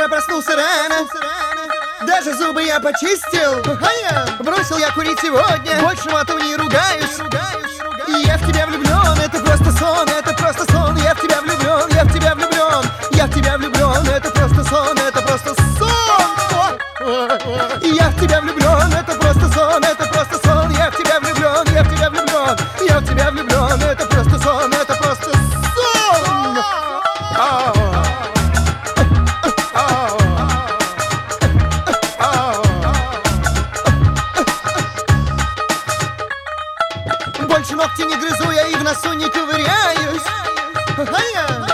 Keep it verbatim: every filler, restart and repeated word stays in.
я проснулся рано, даже зубы я почистил. Бросил я курить сегодня, больше матом не ругаюсь. И я в тебя влюблен, это просто сон, это просто сон. Я в тебя влюблен, я в тебя влюблен, я в тебя влюблен, это просто сон, это просто сон. И я в тебя влюблен, это просто сон, это просто сон. Я в тебя влюблен, я в тебя влюблен, я в тебя влюблен, это просто сон, это просто сон. Больше ногти не грызу я и в носу не ковыряюсь.